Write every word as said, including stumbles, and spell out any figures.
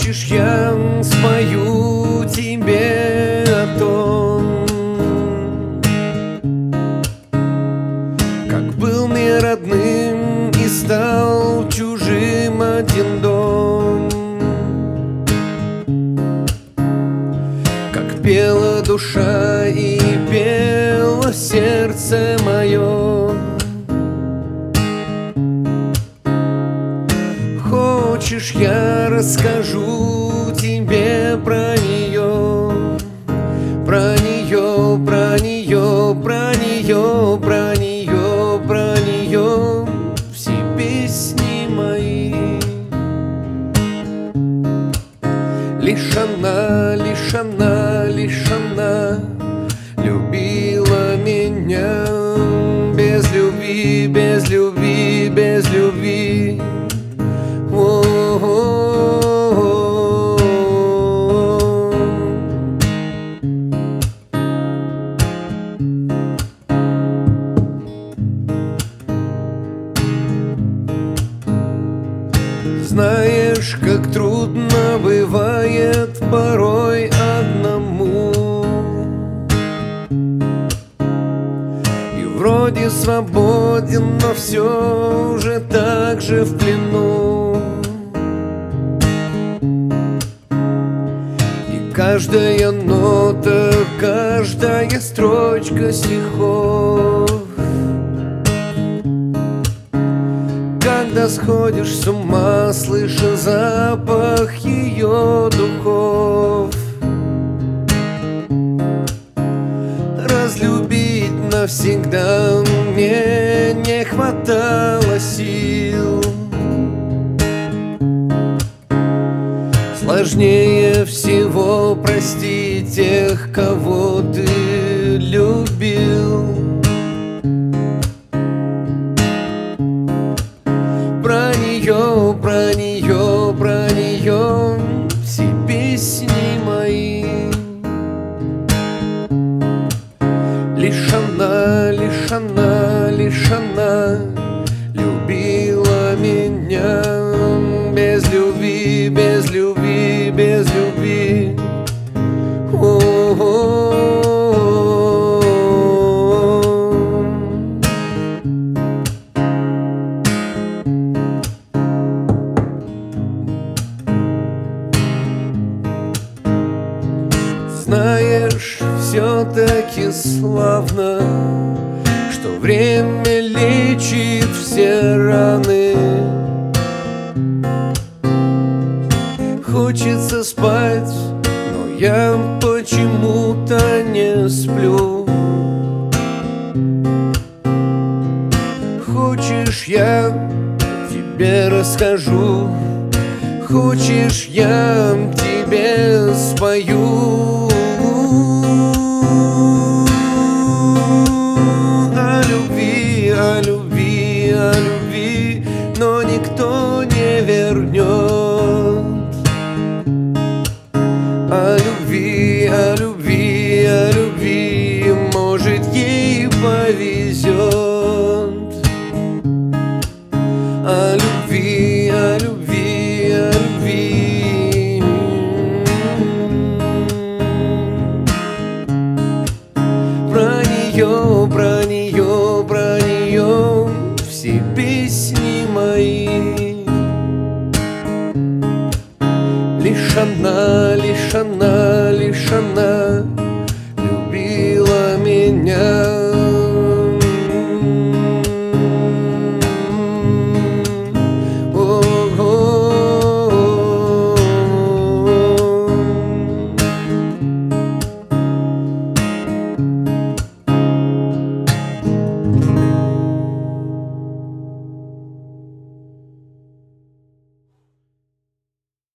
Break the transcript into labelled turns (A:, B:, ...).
A: Хочешь, я спою тебе о том, как был мне родным и стал чужим один дом, как пела душа и пело сердце мое. Хочешь, я расскажу тебе про нее, про нее, про нее, про нее, про нее, про нее, все песни мои. Лишь она, лишь она, лишь она любила меня без любви, без любви, без любви. Знаешь, как трудно бывает порой одному, и вроде свободен, но все же так же в плену. И каждая нота, каждая строчка стихов, когда сходишь с ума, слыша запах ее духов. Разлюбить навсегда мне не хватало сил. Сложнее всего простить тех, кого ты любил. Про нее, про нее, про нее все песни мои. Лишь она, лишь она, лишь она любила меня без любви, без любви, без любви. О-о-о. Знаешь, все-таки славно, что время лечит все раны. Хочется спать, но я почему-то не сплю. Хочешь, я тебе расскажу, хочешь, я тебе спою о любви, о любви, о любви, но никто не вернет. О любви, о любви, о любви, может, ей повезет. О любви, о любви, о любви. Про нее, про нее, про нее все песни мои. Лишь она, лишь она, лишь она любила меня